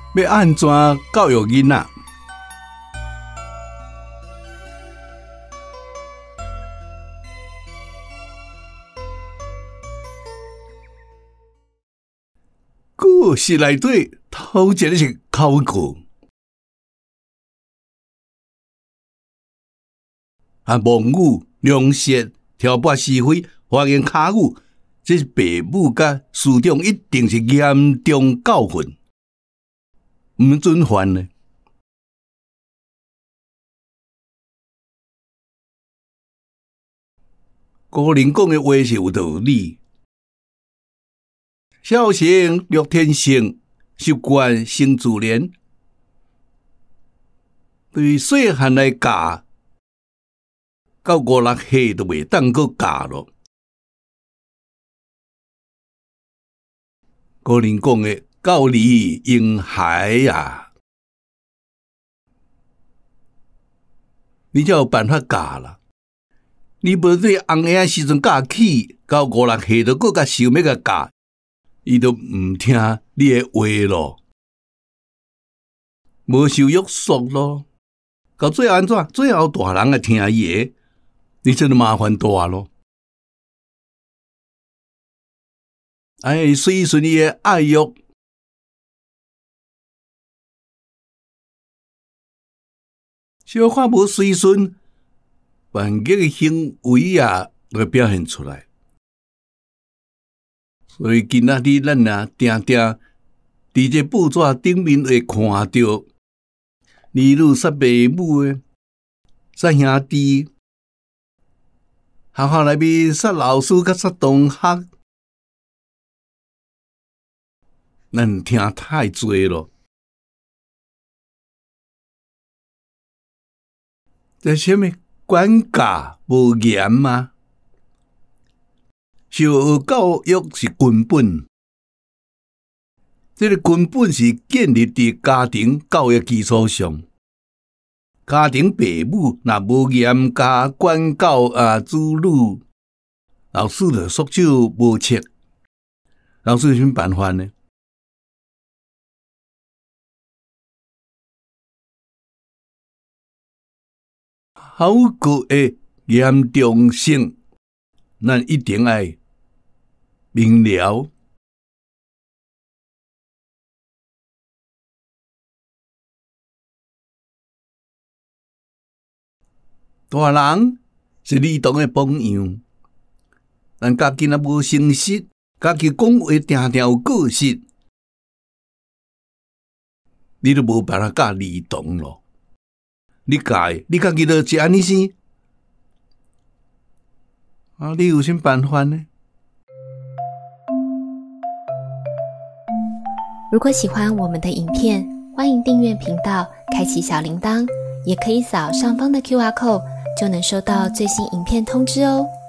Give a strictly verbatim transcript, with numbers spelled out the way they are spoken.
要安怎教育囡仔？故事内底头一个是考句，啊，蒙语、良舌、挑拨是非、花言巧语，这是父母甲师长一定是严重教训，毋准犯呢。古人讲的话是有道理。孝行乐天性，习惯生自然。对细汉来教，到五六岁都袂当阁教咯。古人讲的教你婴孩啊，你才有办法教啦。你无对翁仔时阵教起，到五六岁都阁甲想要甲教。伊都毋听你的话咯，无受约束咯，到最后安怎？最后大人啊听伊的，你真的麻烦大咯。哎，随顺伊的爱欲，小可无随顺，万极的行为啊，会表现出来。所以今仔日咱啊，定定伫这报纸顶面会看到儿女杀父母的，杀兄弟，学校内面杀老师甲杀同学，咱听太多咯。这什么管教无严吗？小教育是根本，这个根本是建立伫家庭教育基础上。家庭父母若无严加管教啊子女，老师就束手无策。老师有啥办法呢？考古的严重性，咱一定要明了。大人是儿童的榜样，咱家己若无诚实，家己讲话定定有个性，你都无办法教儿童咯。你教的，你家己就是安尼生，啊，你有啥办法呢？ 如果喜欢我们的影片，欢迎订阅频道，开启小铃铛，也可以扫上方的 Q R code，就能收到最新影片通知哦。